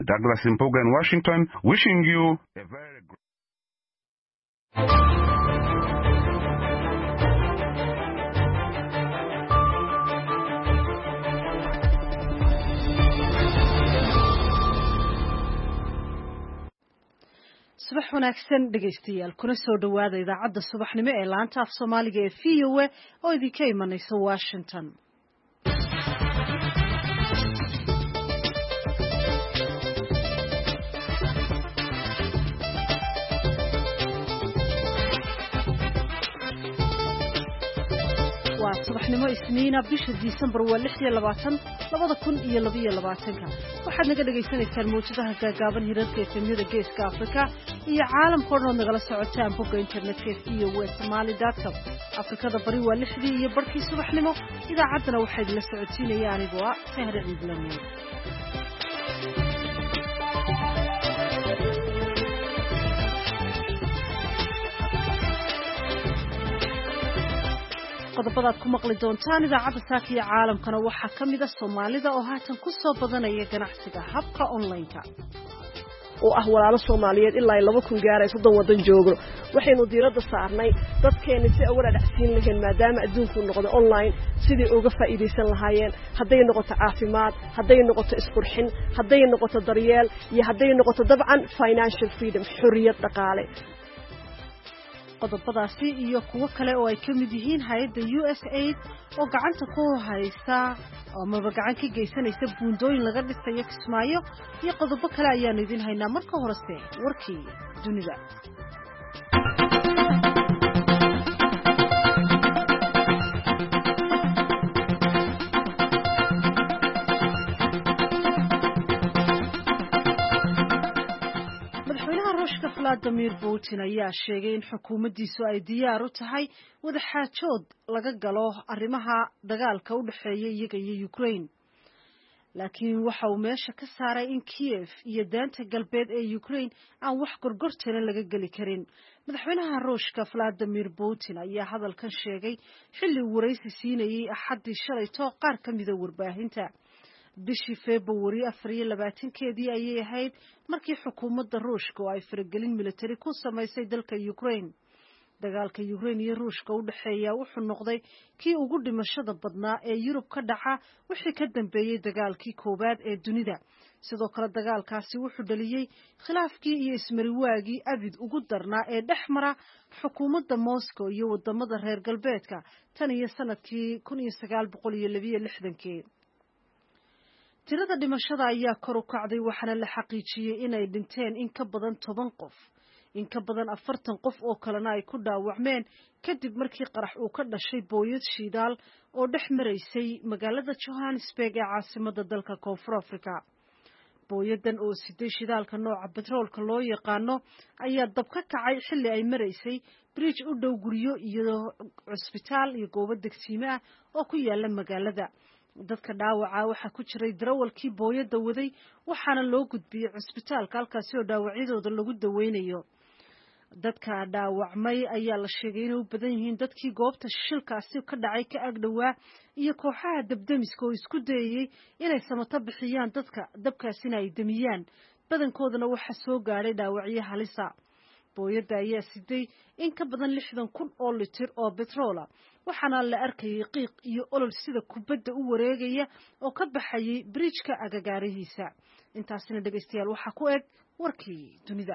Douglas Mpuga in Washington, wishing you a very good subax wanaagsan dhegaystayaal kuna soo dhawaada idaacadda subaxnimo ee laanta af Soomaaliga ee VOA oo idinka imanaysa Washington. waa subaxnimo isniina bisha December waa 26 2022 waxaad naga dhageysanaysaan muujadaha gaagaaban hirarka efemyada geeska Afrika iyo caalamka oo dhan nagala socotaan bogga internetka iyo somali.com. Afrikada bari waa 6 iyo barkii subaxnimo idaacaddana waxay la socotiinayaan anigoo ah Sahra Ciidlamo. qodobada ku maqli doontaan idaacadda saakiya caalamkana waxaa kamid ah Soomaalida oo haatan ku soo badanaya ganacsiga habka online-ka oo ah walaalo Soomaaliyeed ilaa 2,000 gaaray 30 wadan joogo waxaynu diiradda saarnay dadkeena si ay wada dhacsiin lahayn maadaama adduunku noqdo online sidii uga faa'iideysan lahaayeen haday noqoto caafimaad haday noqoto isqurxin haday noqoto daryeel iyo haday noqoto dabcan financial freedom xurriyad dhaqaale. qodobadaasi iyo kuwo kale oo ay ka mid yihiin hay'adda USAID oo gacanta ku haysta oo gacan ka geysanaysa buundooyin laga dhisayo Kismaayo iyo qodobo kale ayaan idin haynaa marka horese warkii dunida. Vladimir Putin ayaa sheegay in xukuumaddiisu ay diyaar u tahay wada xaajood laga galo arrimaha dagaalka u dhaxeeya iyaga iyo Ukraine. Laakiin waxa uu meesha ka saaray in Kiev iyo daanta galbeed ee Ukraine aan wax gorgortana laga gali karin. Madaxweynaha Ruushka Vladimir Putin ayaa hadalkan sheegay xilli uu wareysi siinayay Axaddii shalayto qaar ka mid ah warbaahinta. bishii February 24 ayay ahayd markii xukuumadda Ruushka ay faragelin military ku samaysay dalka Ukraine. Dagaalka Ukraine iyo Ruushka u dhaxeeya wuxuu noqday kii ugu dhimashada badnaa ee Yurub ka dhaca wixii ka dambeeyay dagaalkii koowaad ee dunida. Sidoo kale dagaalkaasi wuxuu dhaliyay khilaafkii iyo ismariwaagii abid ugu darnaa ee dhexmara xukuumadda Moscow iyo wadamada reer galbeedka tan iyo sanadkii 1962. tirada dhimashada ayaa kor u kacday waxaana la xaqiijiyay inay dhinteen in ka badan 10 qof in ka badan 40 qof oo kalena ay ku dhaawacmeen kadib markii qarax uu ka dhashay booyad shidaal oo dhex maraysay magaalada Johannesburg ee caasimadda dalka Koonfur Afrika. booyadan oo siday shidaalka nooca petroolka loo yaqaano ayaa dab ka kacay xilli ay maraysay bridge u dhow guryo iyo cusbitaal iyo goobo degsiime ah oo ku yaala magaalada. dadka dhaawaca waxa ku jiray darawalkii booyada waday waxaana loo gudbiyay cusbitaalka halkaas oo dhaawacyadooda lagu daweynayo. dadka dhaawacmay ayaa la sheegay inay u badan yihiin dadkii goobta shilkaasi ka dhacay ka agdhawaa iyo kooxaha dabdamiska oo isku dayay inay samato bixiyaan dadka dabkaasina ay damiyaan. badankoodana waxa soo gaaray dhaawacyo halisa. booyada ayaa siday in ka badan 60,000 oo litir oo petroola waxaana la arkayay qiiq iyo olol sida kubadda u wareegaya oo ka baxayay bridge-ka agagaarihiisa. intaasina dhageystayaal waxa ku eg warkii dunida.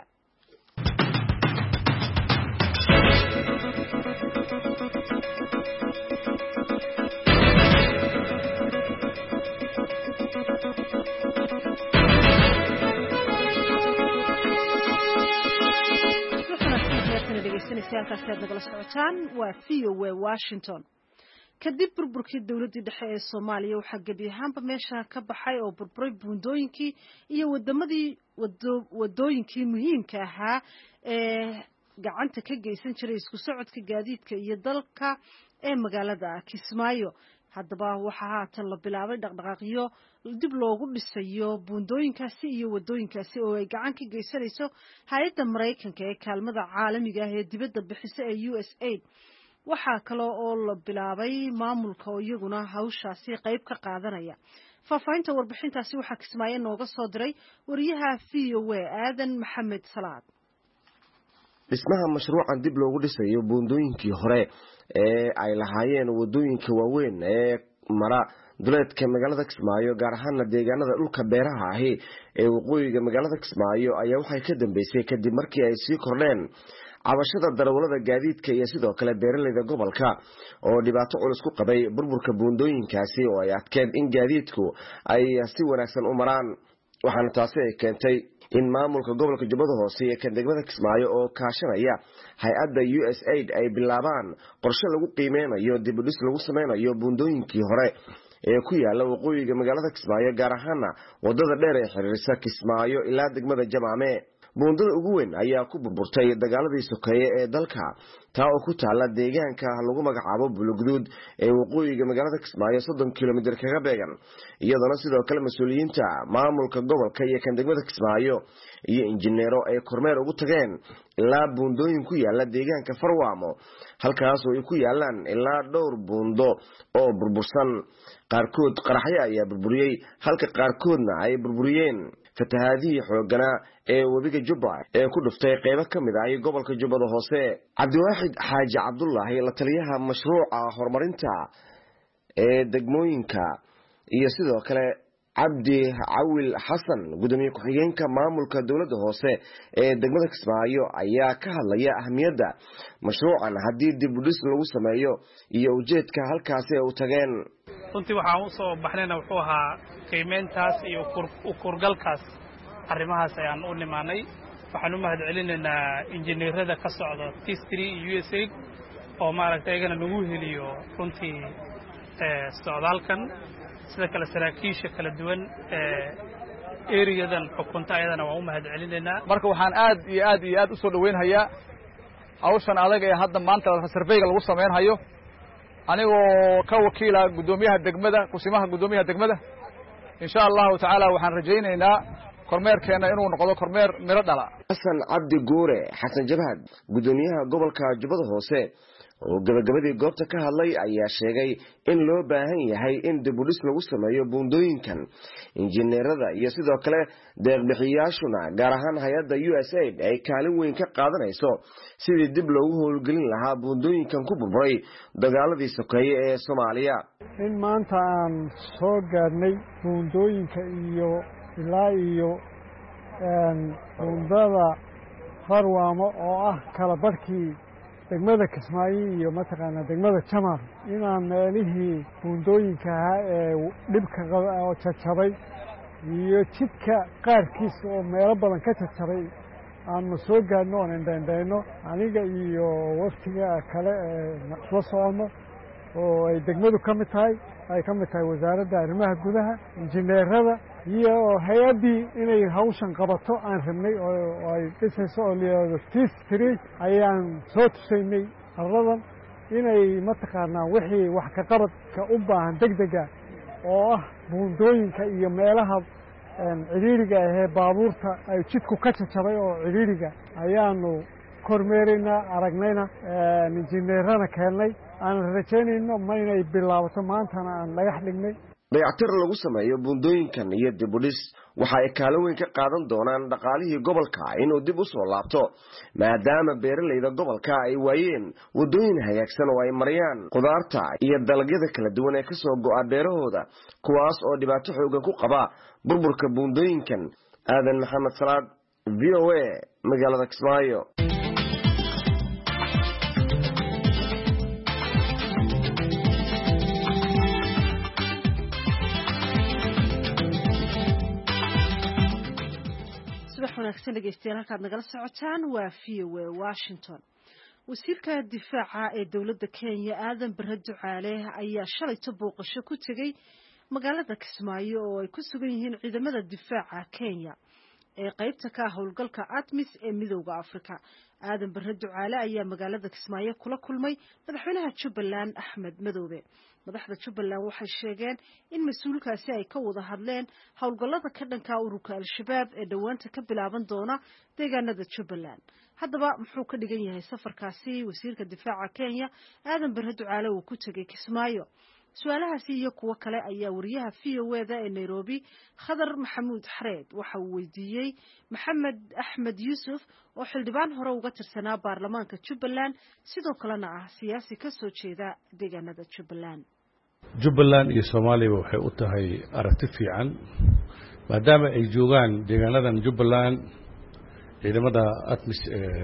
halkaasad nagala socotaan waa VOA Washington. kadib burburkii dawladii dhexe ee Soomaaliya waxa gebi ahaanba meesha ka baxay oo burburay buundooyinkii iyo wadooyinkii muhiimka ahaa ee gacanta ka geysan jiray isku socodka gaadiidka iyo dalka ee magaalada Kismaayo. haddaba waxa haatan la bilaabay dhaqdhaqaaqyo dib loogu dhisayo buundooyinkaasi iyo wadooyinkaasi oo ay gacan ka geysanayso hay'adda Mareykanka ee kaalmada caalamiga ah ee dibadda bixisa ee USAID. waxaa kale oo la bilaabay maamulka oo iyaguna hawshaasi qayb ka qaadanaya. faafahinta warbixintaasi waxaa Kismaayo nooga soo diray wariyaha VOA Aadan Maxamed Salaad. dhismaha mashruucan dib loogu dhisayo buundooyinkii hore ee ay lahaayeen wadooyinka waaweyn ee mara duleedka magaalada Kismaayo gaar ahaan deegaanada dhulka beeraha ah ee waqooyiga magaalada Kismaayo ayaa waxay ka dambeysay kadib markii ay sii kordheen cabashada darawalada gaadiidka iyo sidoo kale beeraleyda gobolka oo dhibaato culus ku qabay burburka buundooyinkaasi oo ay adkeed in gaadiidku ay si wanaagsan u maraan waxaana taasi ay keentay in maamulka gobolka Jubbada Hoose iyo kan degmada Kismaayo oo kaashanaya hay'adda USAID ay bilaabaan qorshe lagu qiimeynayo dib u dhis lagu sameynayo buundooyinkii hore ee ku yaala waqooyiga magaalada Kismaayo gaar ahaan wadada dheer ee xiriirisa Kismaayo ilaa degmada Jamaame buundada ugu weyn ayaa ku burburtay dagaaladii sokeeye ee dalka taa oo ku taala deegaanka lagu magacaabo Bulugduud ee waqooyiga magaalada Kismaayo 30 kilomitir kaga beegan iyadoo sidoo kale mas'uuliyiinta maamulka gobolka iyo kan degmada Kismaayo iyo injineero ay kormeer ugu tageen ilaa buundooyin ku yaala deegaanka Farwaamo halkaas oo ay ku yaalaan ilaa dhowr buundo oo burbursan qaarkood qaraxyo ayaa burburiyay halka qaarkoodna ay burburiyeen fatahaadii xoogana ee wabiga Jubba ee ku dhuftay qaybo kamid ah gobolka Jubbada Hoose Cabdiwaaxid Xaaji Cabdullaahi la taliyaha mashruuca horumarinta ee degmooyinka iyo sidoo kale Cabdi Cawil Xasan gudoomiye ku-xigeenka maamulka dawladda hoose ee degmada Kismaayo ayaa ka hadlaya ahmiyadda mashruucan haddii dib u dhis lagu sameeyo iyo ujeedka halkaas ay u tageen runtii waxaan u soo baxnayna wuxuu ahaa qiimeyntaas iyo kurgalkaas arrimahaas ayaan u nimaanay waxaan u mahadcelinaynaa injineerada ka socda T3 USAID oo maaragtay ayagana nagu heliyo runtii socdaalkan sida kale saraakiisha kala duwan eriyadan xukunta ayadana waan u mahadcelinaynaa marka waxaan aad u soo dhaweynhayaa hawshan adag ee hadda maanta surveyga lagu sameeynayo anigoo ka wakiila gudoomiyaha degmada kusimaha gudoomiyaha degmada insha Allah ta'ala waxaan rajaynaynaa kormeerkeena inuu noqdo kormeer miro dhala Xasan Cabdi Guure Xasan Jabhad gudoomiyaha gobolka Jubbada Hoose oo gabagabadii goobta ka hadlay ayaa sheegay in loo baahan yahay in dib u dhis lagu sameeyo buundooyinkan injineerada iyo sidoo kale deeq-bixiyaashuna gaar ahaan hay'adda USAID ay kaalin weyn ka qaadanayso sidii dib loogu howlgelin lahaa buundooyinkan ku burburay dagaaladii sokeeye ee Soomaaliya in maanta aan soo gaarnay buundooyinka iyo ilaa iyo buundada Farwaamo oo ah kala barkii degmada Kismaayo iyo mataqaana degmada Jamaam inaan meelihii buundooyinka ee dhibka oo jajabay iyo jidka qaarkiis oo meelo badan ka jajabay aan soo gaarno oo indheendheeno aniga iyo waqtiga kale soo socono oo ay degmadu ka mid tahay wasaaradda arrimaha gudaha injineerada iyo hay'adii inay hawshan qabato aan rabnay oo ay dhisayso oo leeyahay T3 ayaan soo tusaynay arladan inay mataqaanaa wixii wax ka qabadka u baahan degdega oo ah buundooyinka iyo meelaha ciriiriga ee baabuurta ay jidku ka jajabay oo ciriiriga ayaanu kormeeraynaa aragnayna injineerana keenay aan rajaynayno ma inay bilaabato maantana aan dhagax dhignay dayactir lagu sameeyo buundooyinkan iyo dib u dhis waxa ay kaalin weyn ka qaadan doonaan dhaqaalihii gobolka inuu dib u soo laabto maadaama beeraleyda gobolka ay waayeen wadooyin hagaagsan oo ay marayaan qudaarta iyo dalagyada kala duwan ee ka soo go'a beerahooda kuwaas oo dhibaato xoogan ku qaba burburka buundooyinkan Aadan Maxamed Salaad VOA magaalada Kismaayo wanaagsan dhegeystayaal halkaad nagala socotaan waa VOA Washington wasiirka difaaca ee dawladda Kenya Aadan Barre Ducaale ayaa shalay booqasho ku tagay magaalada Kismaayo oo ay ku sugan yihiin ciidamada difaaca Kenya ee qaybta ka howlgalka ATMIS ee midowga Afrika Aadan Barre Ducaale ayaa magaalada Kismaayo kula kulmay madaxweynaha Jubbaland Axmed Madoobe madaxda Jubbaland waxay sheegeen in mas'uulkaasi ay ka wada hadleen howlgallada ka dhanka ururka Al-Shabaab ee dhawaanta ka bilaaban doona deegaanada Jubbaland haddaba muxuu ka dhigan yahay safarkaasi wasiirka difaaca Kenya Aadan Barre Ducaale uu ku tagay Kismaayo su-aalahaasi iyo kuwo kale ayaa wariyaha VOA-da ee Nairobi Khadar Maxamuud Xareed waxa uu weydiiyey Maxamed Axmed Yuusuf oo xildhibaan hore uga tirsanaa baarlamaanka Jubbaland sidoo kalena ah siyaasi ka soo jeeda deegaanada Jubbaland. Jubbaland iyo Soomaaliya waxay u tahay aragti fiican maadaama ay joogaan deegaanadan Jubbaland ciidamada ATMIS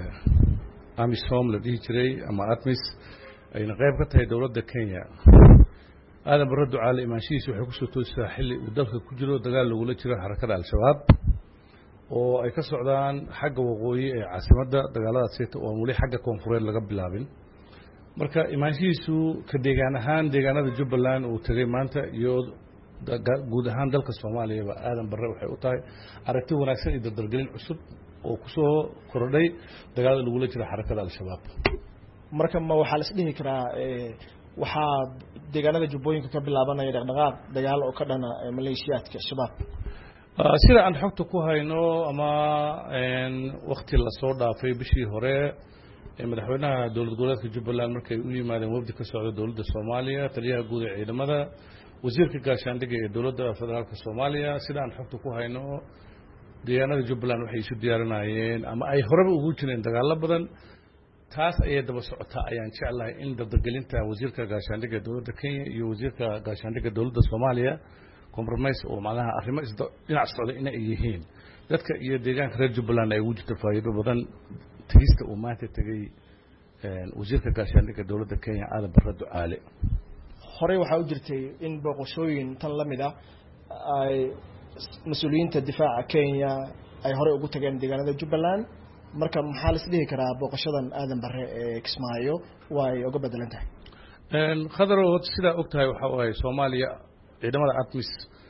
AMISOM la dhihi jiray ama ATMIS ayna qayb ka tahay dawladda Kenya. aadan barre ducaale imaanshihiisa waxay ku soo toostaa xilli uu dalka ku jiro dagaal lagula jiro xarakada al-shabaab oo ay ka socdaan xagga waqooyi ee caasimadda dagaaladaas oo wali xagga koonfureed laga bilaabin. marka imaanshihiisu ka deegaan ahaan deegaanada Jubbaland uu tagay maanta iyo guud ahaan dalka Soomaaliya aadan barre waxay u tahay aragti wanaagsan iyo dardargelin cusub oo ku soo kordhay dagaalada lagula jiro xarakada al-shabaab. marka ma waxa la isdhihi karaa waxaa deegaanada Jubbooyinka ka bilaabanaya dhaqdhaqaaq dagaal oo ka dhana maleeshiyaadka shabaab sida aan xogta ku hayno ama waqti la soo dhaafay bishii hore madaxweynaha dowlad goboleedka Jubbaland markay u yimaadeen wafdi ka socda dowladda Soomaaliya taliyaha guud ee ciidamada wasiirka gaashaandhigga ee dowladda federaalka Soomaaliya sida aan xogta ku hayno deegaanada Jubbaland waxay isu diyaarinayeen ama ay horeba ugu jireen dagaalo badan taas ayay daba socotaa ayaan jeclahay in dardargelinta wasiirka gaashaandhigga dowladda Kenya iyo wasiirka gaashaandhigga dowladda Soomaaliya compromise oo macnaha arrimo dhinac socda in ay yihiin dadka iyo deegaanka reer Jubbaland ay ugu jirto faa'iido badan tigista uu maanta tagay wasiirka gaashaandhigga dowladda Kenya aadan barre ducaale. hore waxa u jirtay in boqoshooyin tan la mid ah ay mas'uuliyiinta difaaca Kenya ay hore ugu tageen deegaanada Jubbaland marka maxaa la isdhihi karaa boqoshadan aadan barre ee Kismaayo way uga bedelan tahay khadaro sida ogtahay waxa ay Soomaaliya ciidamada ATMIS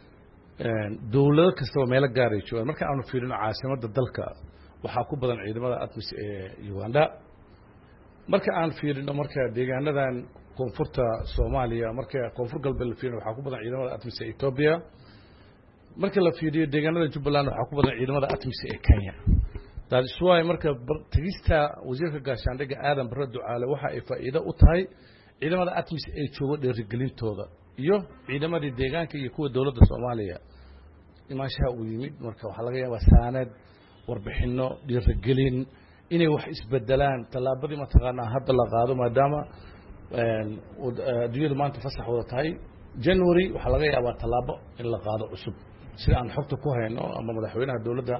dawlad kasta oo meel gaar ah joogaan marka aanu fiirino caasimadda dalka waxa ku badan ciidamada ATMIS ee Uganda marka aan fiirino marka deegaanadan koonfurta Soomaaliya marka koonfur galbeed la fiirino waxa ku badan ciidamada ATMIS ee Ethiopia marka la fiiriyo deegaanada Jubbaland waxa ku badan ciidamada ATMIS ee Kenya. taas way marka tigista wasiirka gaashaandhigga aadan barre ducaale waxa ay faa'iido u tahay ciidamada ATMIS ee jooga dheerigelintooda iyo ciidamadii deegaanka iyo kuwa dowladda Soomaaliya imaanshaha uu yimid marka waxa laga yaabaa saanad warbixino dheerigelin inay wax isbedelaan talaabadii ma taqaanaa hadda la qaado maadaama adduunyadu maanta fasax wada tahay January waxa laga yaabaa talaabo in la qaado cusub sida aan xogta ku hayno ama madaxweynaha dowladda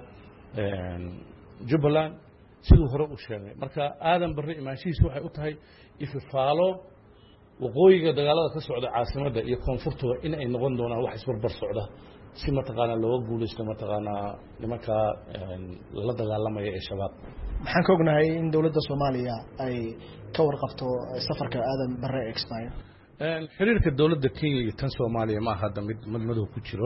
Jubbaland sidoo hore u sheegay marka aadan barre imaanshihiisu waxay u tahay ififaalo waqooyiga dagaalada ka socda caasimadda iyo koonfurtooda in ay noqon doonaan wax isbarbar socda si ma taqaanaa looga guuleysto ma taqaanaa nimanka la dagaalamaya ee shabaab. maxaan ka ognahay in dowladda Soomaaliya ay ka warqabto safarka aadan barre ee Kismaayo xiriirka dowladda Kenya iyo tan Soomaaliya ma aha mid madmadow ku jiro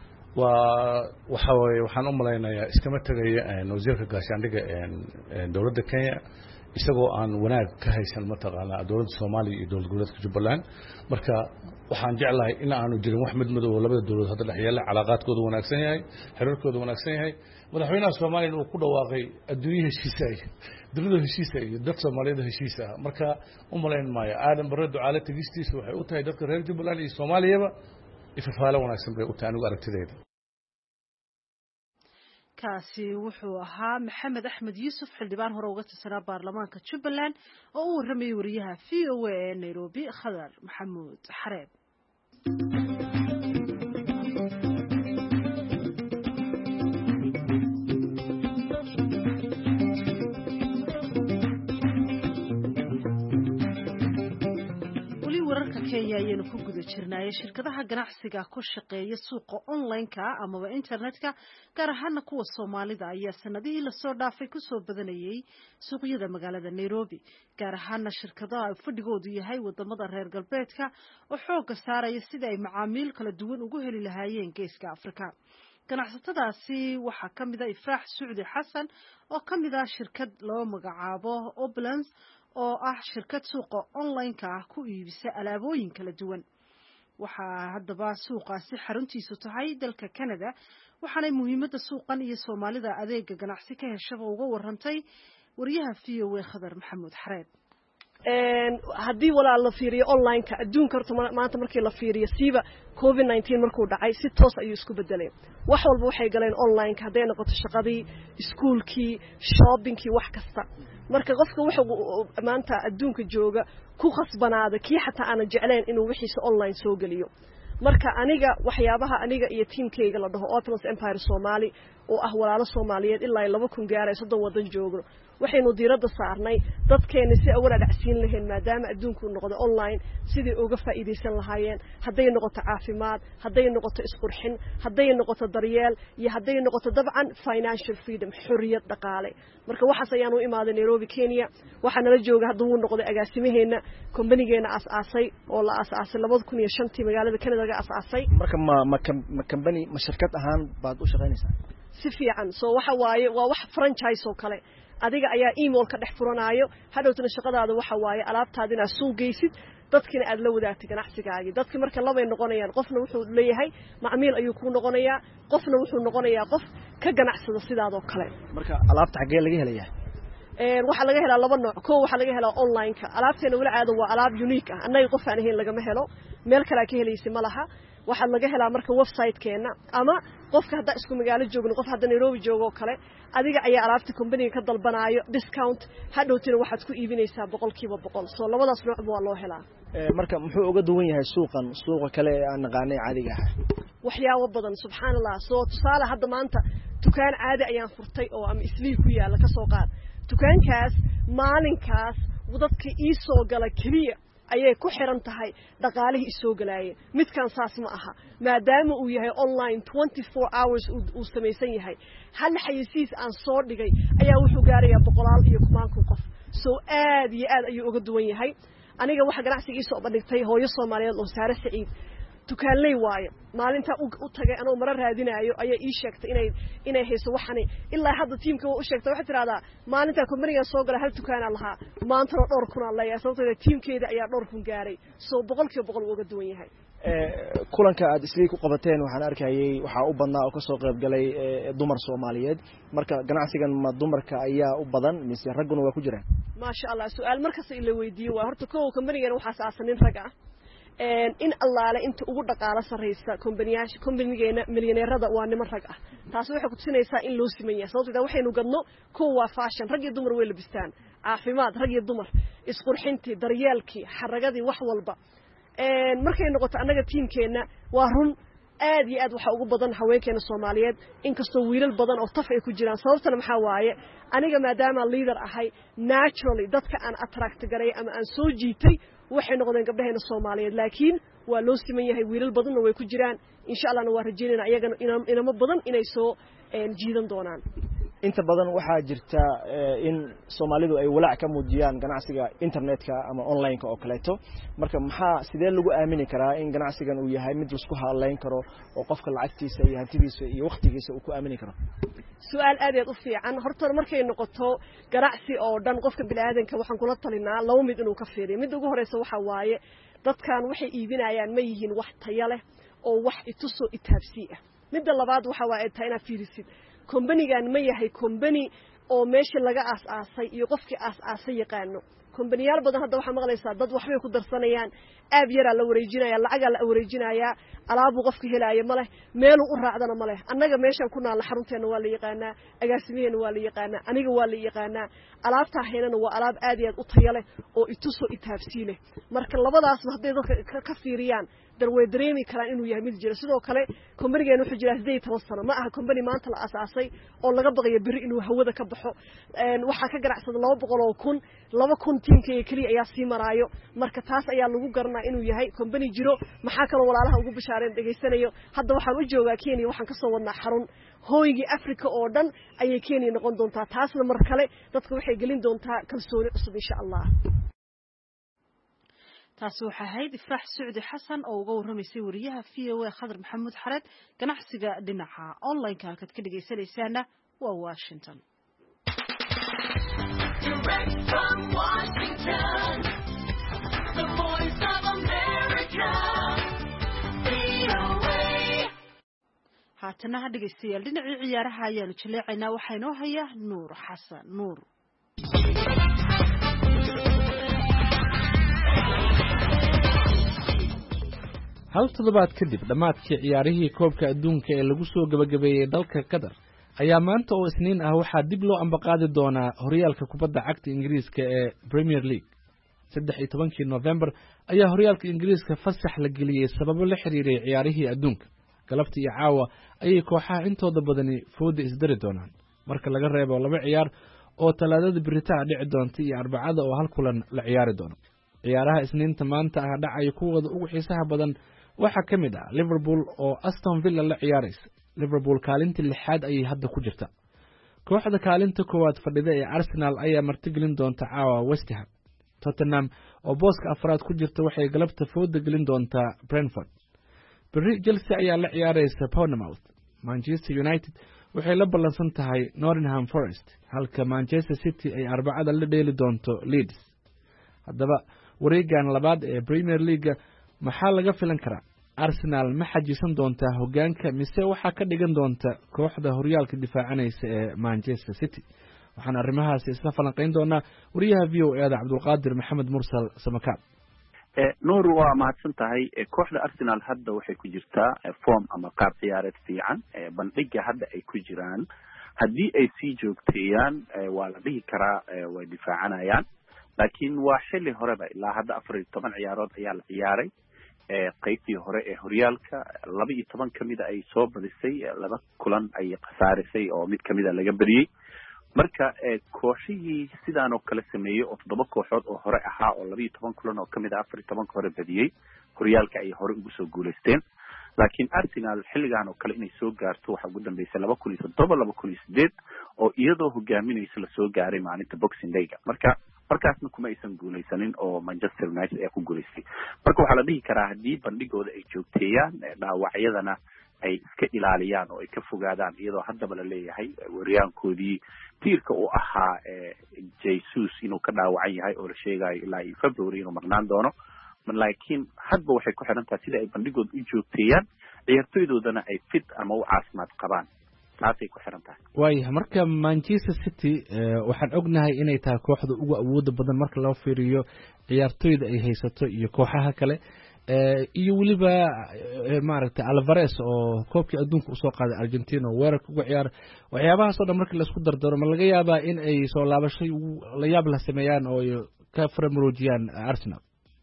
waxaan u malaynayaa iskama tagaya wasiirka gaashaandhigga dowladda Kenya isagoo aan wanaag ka haysan ma taqaanaa dowladda Soomaaliya iyo dowlad goboleedka Jubbaland marka waxaan jeclahay in aanu jirin wax madmadow oo labada dowladood hadda dhaxyeela calaaqaadkooda wanaagsan yahay xiriirkooda wanaagsan yahay madaxweynaha Soomaaliya uu ku dhawaaqay adduunyo heshiis ah dowladda heshiis ah iyo dad Soomaaliyeed heshiis ah marka u malayn maayo aadan barre ducaale tagistiisa waxay u tahay dadka reer Jubbaland iyo Soomaaliyaba ifafaalo wanaagsan bay u tahay anigu aragtidayda. kaasi wuxuu ahaa Maxamed Axmed Yuusuf xildhibaan hore uga tirsanaa baarlamaanka Jubbaland oo u warramay wariyaha VOA ee Nairobi Khadar Maxamuud Xareed. Kenya ayaynu ku guda jirnay shirkadaha ganacsiga ku shaqeeya suuqa online-ka ama internet-ka gaar ahaan kuwa Soomaalida ayaa sanadihii la soo dhaafay ku soo badanayay suuqyada magaalada Nairobi gaar ahaan shirkadaha fadhigoodu yahay wadamada reer galbeedka oo xooga saaraya sida ay macaamiil kala duwan ugu heli lahaayeen geeska Afrika. ganacsatadaasi waxaa ka mid ah Ifraax Suudi Xasan oo ka mid ah shirkad loo magacaabo Oblens oo ah shirkad suuqa online-ka ah ku iibisa alaabooyin kala duwan. waxaa haddaba suuqaasi xaruntiisu tahay dalka Canada waxaanay muhiimadda suuqan iyo Soomaalida adeega ganacsi ka heshaba uga warrantay wariyaha VOA Khadar Maxamuud Xareed. haddii walaal la fiiriyo online-ka adduunka horta maanta markii la fiiriyo siiba COVID-19 markuu dhacay si toos ayuu isku bedelay wax walba waxay galeen online-ka hadday noqoto shaqadii iskuulkii shoppingkii wax kasta marka qofka wuxuu maanta adduunka jooga ku khasbanaada kii xataa aan jeclayn inuu wixiisa online soo geliyo marka aniga waxyaabaha aniga iyo teamkayga la dhaho Atlas Empire Somali oo ah walaalo Soomaaliyeed ilaa 2000 gaaray 30 wadan joogno waxaynu diiradda saarnay dadkeena si awal dhacsiin lahayn maadaama adduunku noqdo online sidii uga faa'iideysan lahaayeen haday noqoto caafimaad haday noqoto isqurxin haday noqoto daryeel iyo haday noqoto dabcan financial freedom xurriyad dhaqaale marka waxaas ayaan u imaaday Nairobi Kenya waxaan la joogaa hadda uu noqday agaasimaheena company-geena asaasay oo la asaasay 2005 magaalada Canada ga asaasay marka ma company ma shirkad ahaan baad u shaqaynaysaa si fiican soo waxa waaye waa wax franchise oo kale adiga ayaa email ka dhex furanaayo hadhowtana shaqadaada waxa waaye alaabtaada inaad soo geysid dadkina aad la wadaagtay ganacsigaagii dadki marka labay noqonayaan qofna wuxuu leeyahay macmiil ayuu ku noqonayaa qofna wuxuu noqonayaa qof ka ganacsada sidaadoo kale marka alaabta xagee laga helayaa waxa laga helaa laba nooc koo waxa laga helaa online-ka alaabteena wala caado waa alaab unique ah annaga qof aan ahayn laga helo meel kale ka helaysi malaha waxa laga helaa marka website-keena ama qofka hadda isku magaalo joogno qof hadda Nairobi joogo kale adiga ayaa alaabta company-ga ka dalbanaayo discount hadhowtina waxaad ku iibinaysaa 100% soo labadaas nooc waa loo helaa marka muxuu uga duwan yahay suuqa kale aan naqaanay caadiga ah waxyaabo badan subxaanallah soo tusaale hadda maanta dukaan caadi ayaan furtay oo am islii ku yaala ka soo qaad dukaankaas maalinkaas dadka ii soo gala kaliya ayay ku xiran tahay dhaqaalihii soo galaayay midkan saas ma aha maadaama uu yahay online 24 hours uu sameeysan yahay hal xayisiis aan soo dhigay ayaa wuxuu gaarayaa 100 iyo 1000 qof soo aad iyo aad ayuu uga duwan yahay aniga waxa ganacsiga soo bandhigtay hooyo Soomaaliyeed oo Saare Saciid dukaanley waayo maalinta u tagay anoo marar raadinayo ayaa ii sheegtay inay hayso waxani ilaa hadda teamka uu sheegtay waxa tiraahdaa maalinta company-ga soo galay hal dukaan lahaa maanta dhowr kun la yahay sababtoo teamkeeda ayaa dhowr kun gaaray soo 100% uga duwan yahay kulanka aad isla ku qabateen waxaan arkayay waxa u badnaa oo ka soo qayb galay dumar Soomaaliyeed marka ganacsigan ma dumarka ayaa u badan mise raguna waa ku jiraan ma sha Allah su'aal markaas ila weydiiyo waa horta koow company-gan waxa aasaasnin rag ah in allaale inta ugu dhaqaala sareysa company-geena milyaneerada waa niman rag ah taas waxay ku tusinaysaa in loo siman yahay sababtoo waxaynu gadno koow waa fashion rag iyo dumar way labistaan caafimaad rag iyo dumar isqurxintii daryeelkii xaragadii wax walba markay noqoto annaga teamkeena waa run aad iyo aad waxa ugu badan haweenkeena Soomaaliyeed inkastoo wiilal badan oo taf ay ku jiraan sababtana maxaa waaye aniga maadaama leader ahay naturally dadka aan attract garay ama aan soo jiitay waxay noqdeen gabdhaheena Soomaaliyeed laakiin waa loo siman yahay wiilal badanna way ku jiraan insha Allah waa rajaynaynaa ayagana inama badan inay soo jiidan doonaan inta badan waxaa jirta in Soomaalidu ay walaac ka muujiyaan ganacsiga internetka ama online-ka oo kaleeto marka maxaa sidee lagu aamini karaa in ganacsigan uu yahay mid isku haleyn karo oo qofka lacagtiisa iyo hantidiisa iyo waqtigiisa uu ku aamini karo su'aal aad u fiican horta markay noqoto ganacsi oo dhan qofka bini'aadanka waxaan kula talinaa laba mid inuu ka fiiriyo mid ugu horeysa waxa waaye dadkan waxay iibinayaan ma yihiin wax tayo leh oo wax ituso itaabsi ah midda labaad waxa waaye taayna fiirisid company-gan ma yahay company oo meesha laga aas-aasay iyo qofkii aas-aasay yaqaano company-yaal badan hadda waxa maqlaysaa dad waxbay ku darsanayaan aab yara la wareejinaya lacag la wareejinaya alaabu qofka helaya ma leh meel uu raacdana ma leh annaga meeshan ku naal xarunteena waa la yaqaanaa agaasimeena waa la yaqaanaa aniga waa la yaqaanaa alaabta heelana waa alaab aad iyo aad u tayo leh oo ituso itaabsi leh marka labadaas hadday dadka ka fiiriyaan darway dareemi karaan inuu yahay mid jira sidoo kale company-gan wuxuu jiraa 18 sano ma aha company maanta la asaasay oo laga baqayo biri inuu hawada ka baxo waxa ka ganacsada 200,000 tiimkay kaliya ayaa sii maraayo marka taas ayaa lagu garanaa inuu yahay company jiro maxaa kale walaalaha ugu bishaareen dhageysanayo hadda waxaan u joogaa Kenya waxaan ka soo wadnaa xarun hooyigi Afrika oo dhan ayay Kenya noqon doontaa taasna mar kale dadku waxay gelin doontaa kalsooni cusub insha Allah taasi waxa ahayd Ifraax Saciid Xasan oo uga warramaysay wariyaha VOA Khadar Maxamuud Xareed ganacsiga dhinaca online-ka halkaad ka dhageysanaysaana waa Washington Direct from Washington The Voice of America VOA haatana dhageystayaal dhinacii ciyaaraha ayaanu jaleecaynaa waxaa inoo haya Nuur Xasan Nuur hal toddobaad kadib dhammaadkii ciyaarihii koobka adduunka ee lagu soo gabagabeeyey dalka qatar ayaa maanta oo isniin ah waxaa dib loo ambaqaadi doonaa horyaalka kubadda cagta ingiriiska ee Premier League 13 November ayaa horyaalka ingiriiska fasax la geliyey sababo la xiriiray ciyaarihii adduunka galabta iyo caawa ayay kooxaha intooda badani fooda isdari doonaan marka laga reebo laba ciyaar oo talaadada biritaan dhici doonta iyo arbacada oo hal kulan la ciyaari doono ciyaaraha isniinta maanta ah dhacay kuwada ugu xiisaha badan waxa kamid ah Liverpool oo Aston Villa la ciyaaraysa Liverpool kaalinta lixaad ayay hadda ku jirta kooxda kaalinta koowaad fadhida ee Arsenal ayaa martigelin doonta caawa West Ham Tottenham oo booska afraad ku jirta waxay galabta fooda gelin doontaa Brentford Bari Chelsea ayaa la ciyaaraysa Bournemouth Manchester United waxay la ballansan tahay Nottingham Forest halka Manchester City ay arbacada la dheeli doonto Leeds haddaba wareegan labaad ee Premier League maxaa laga filan karaa Arsenal ma xajisan doontaa hoggaanka mise waxa ka dhigan doonta kooxda horyaalka difaacanaysa ee Manchester City waxaan arrimahaas isla falanqeyn doonaa wariyaha VOA Cabdulqaadir Maxamed Mursal Samakaab nuur waa mahadsan tahay kooxda Arsenal hadda waxay ku jirtaa form ama qaab ciyaareed fiican bandhiga hadda ay ku jiraan haddii ay sii joogteeyaan waa la dhihi karaa way difaacanayaan laakiin waa xilli horeba ilaa hadda 14 ciyaarood ayaa la ciyaaray qaybtii hore ee horyaalka 12 kamida ay soo badisay laba kulan ay khasaarisay oo mid kamida laga badiyay marka kooxihii sidaan oo kale sameeyay oo 7 kooxood oo hore ahaa oo 12 kulan oo kamid ah 14 hore badiyay horyaalka ay hore ugu soo guuleysteen laakiin Arsenal xilligan oo kale inay soo gaarto waxa ugu dambeysay 2007-2008 oo iyadoo hogaaminaysa la soo gaaray maalinta Boxing Day markaasna kuma aysan guuleysanin oo Manchester United ay ku guuleysay marka waxa la dhihi karaa hadii bandhigooda ay joogteeyaan dhaawacyadana ay iska ilaaliyaan oo ay ka fogaadaan iyadoo haddaba la leeyahay wariyaankoodii tiirka uu ahaa Jesus inuu ka dhaawacan yahay oo la sheegayo ilaa February inuu maqnaan doono laakiin hadba waxay ku xiran tahay sida ay bandhigooda u joogteeyaan ciyaartoydoodana ay fit ama u caafimaad qabaan taasay ku xiran tahay waayahay marka Manchester City waxaan ognahay inay tahay kooxda ugu awooda badan marka loo fiiriyo ciyaartoyda ay haysato iyo kooxaha kale iyo waliba maaragtay Alvarez oo koobkii adduunka u soo qaaday Argentina weerarka ugu ciyaar waxyaabahaas oo dhan markii la isku dardaro ma laga yaabaa in ay soo laabashay la yaab la sameeyaan oo ka faramaroojiyaan Arsenal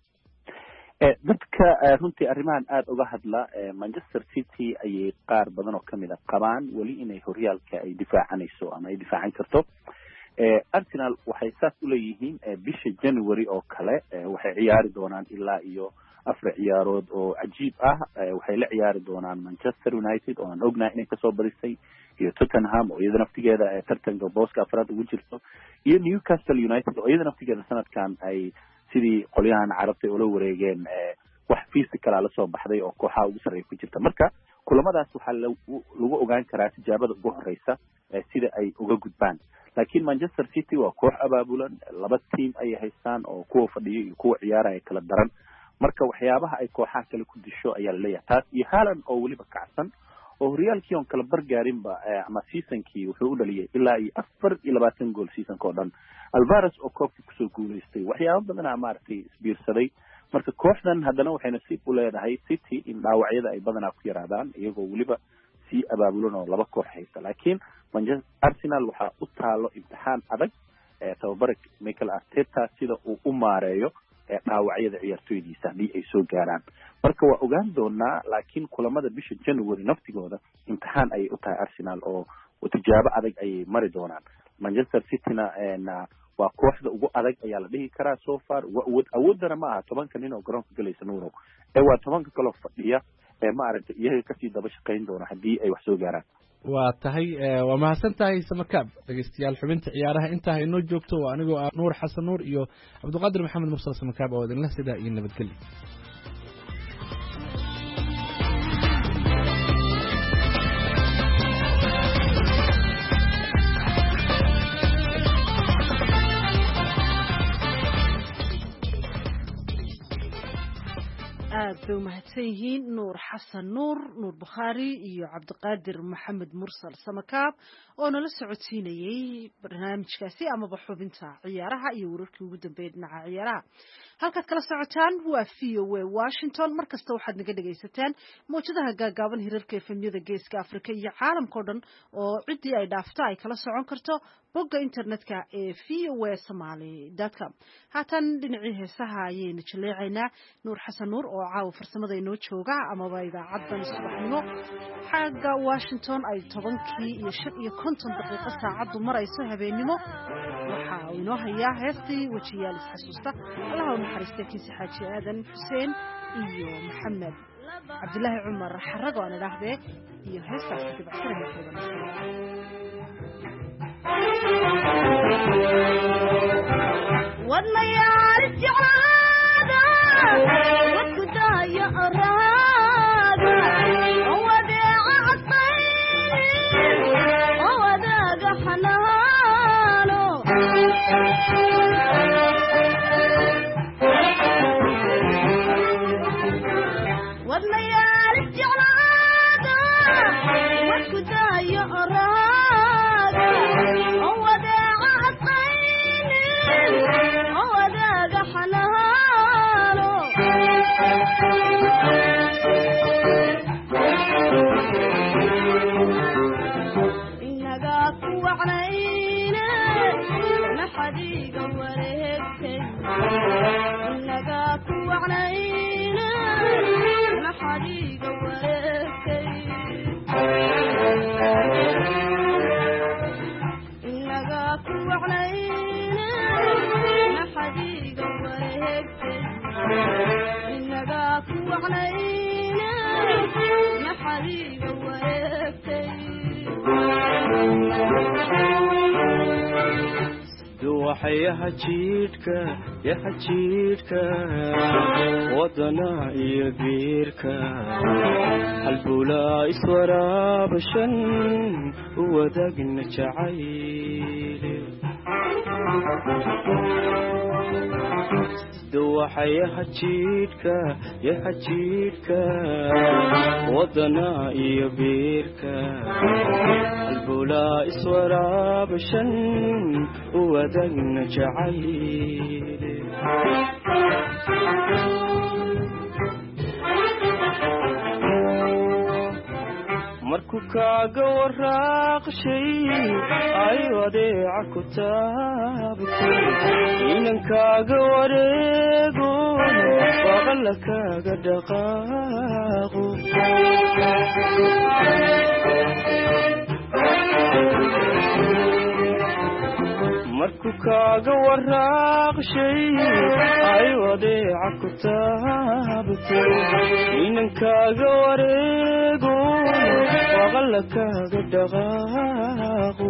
dadka runtii arrimahan aad uga hadla Manchester City ayay qaar badan oo kamid ah qabaan wali inay horyaalka ay difaacanayso ama ay difaacan karto Arsenal waxay saas u leeyihiin bisha January oo kale waxay ciyaari doonaan ilaa iyo 4 ciyaarood oo cajiib ah waxay la ciyaari doonaan Manchester United oo aan ognahay inay ka soo badisay iyo Tottenham oo iyada naftigeeda tartanka booska afraad ugu jirto iyo Newcastle United oo iyada naftigeeda sanadkan ay sidii qolyahan carabta oo la wareegeen wax physical la soo baxday oo kooxaha ugu sarreeya ku jirta marka kulamadaas waxa lagu ogaan karaa tijaabada ugu horeysa sida ay uga gudbaan laakiin Manchester City waa koox abaabulan laba team ay haystaan oo kuwa fadhiyo iyo kuwa ciyaaraya kala daran marka waxyaabaha ay kooxaha kale ku disho ayaa la leeyahay taas iyo Haaland oo waliba kacsan oo horyaalkii on kala bargaarinba ama seasonkii wuxuu u dhaliyay ilaa iyo 24 gool seasonka oo dhan Alvarez oo koobka ku soo guuleystay waxyaabo badan maartay isbiirsaday marka kooxdan haddana waxay nasiib u leedahay City in dhaawacyada ay badanaa ku yaraadaan iyagoo waliba si abaabulan oo laba koox haysta laakiin Manchester Arsenal waxa u taalo imtixaan adag tababarka Mikel Arteta sida uu u maareeyo dhaawacyada ciyaartoydiisa hadii ay soo gaaraan marka waa ogaan doonaa laakiin kulamada bisha January naftigooda imtixaan ay u tahay Arsenal oo tijaabo adag ay mari doonaan Manchester City-na waa kooxda ugu adag ayaa la dhihi karaa so far awoodana ma aha 10 nin oo garoonka galaysa nuurow waa 10 kale fadhiya ma aragtay iyaga ka sii daba shaqeyn doona hadii ay wax soo gaaraan waa tahay waa mahadsan tahay Samakaab dhageystayaal xubinta ciyaaraha inta inoo joogto waa anigoo Nuur Xasan Nuur iyo Cabdulqaadir Maxamed Mursal Samakaab oo idin la sidaa iyo nabadgelyo aad bay umahadsan yihiin Nuur Xasan Nuur Nuur Bukhaari iyo Cabdiqaadir Maxamed Mursal Samakaab oo nala socodsiinayay barnaamijkaasi amaba xubinta ciyaaraha iyo wararkii ugu dambeeyay dhinaca ciyaaraha. halkaad kala socotaan waa VOA Washington. markasta waxaad naga dhagaysataan mowjadaha gaagaaban hirarka efemyada geeska Afrika iyo caalamka oo dhan oo cidii ay dhaafto ay kala socon karto bogga internetka ee voasomali.com. haatan dhinacii heesaha ayaynu jaleecaynaa. nuur xasan nuur oo caawa farsamada inoo jooga amaba idaacadan subaxnimo xagga Washington ay 10:50 saacadu marayso habeenimo. waxa uu inoo hayaa heestii wajiyaal isxasuusta allaha u naxariista kiisi xaaji aadan xuseen iyo maxamed cabdilaahi cumar xarago aan idhaahdee iyo heestaas dibacsanaya wadnayaal jeclaada wadku daaya araaga oo wadeeca cadaynin oo wadaaga xanaano wadnayaal jeclaada wadku daaya araaga oo wadeeca cadaynin oo wadaaga xanaano inagaa ku wacnayne maxadiiga wareegtay inagaa ku wacnayne maxadiiga wareegtay inagaa ku wacnayne maxadiiga wareegtay inagaa ku wacnayne maxadiiga wareegtay waxay yahajiidhka wadana iyo biirka halbulaa iswaraabashan u wadaagna jacayle waxay yahajiidhka wadana iyo biirka halbulaa iswaraabashan u wadaagna jacayle markuu kaaga waraaqshay ay wadeeca ku taabtay inan kaaga wareego waqala kaaga dhaqaaqo markuu kaaga waraaqshay ay wadeeca ku taabtay inan kaaga wareego waqala kaaga dhaqaaqo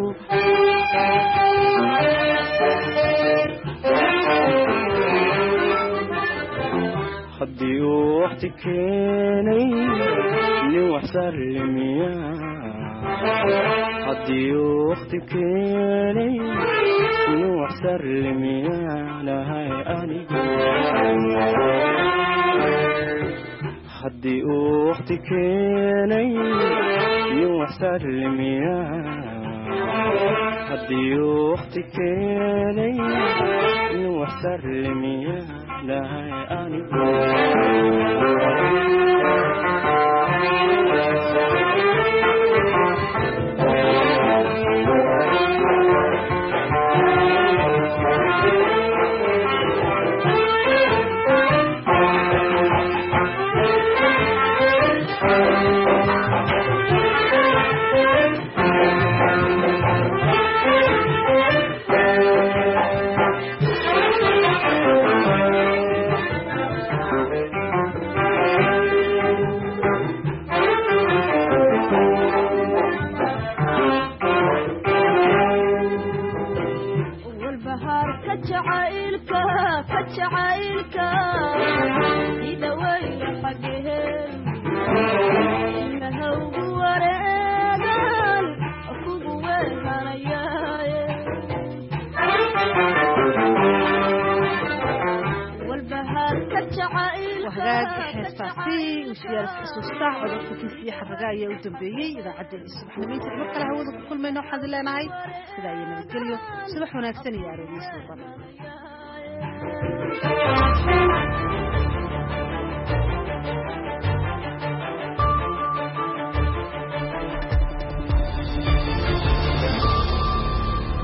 haddii uu waqti keenay nin wax sarlimiya haddii uu waqti keenay nin wax sarlimiyaanahay anigu haddii uu waqti keenay nin wax sarlimiya haddii uu waqti keenay nin wax sarlimiyaanahay anigu heestaasi wasiyaal xusuusta codadka kiisiyo xaraga ayaa u dambeeyey idaacaddeenii subaxnimiinta mar kale hawada ku kulmayno waxaad leenahay sidaa iyo nabadgelyo subax wanaagsan iyo arooriyo suuban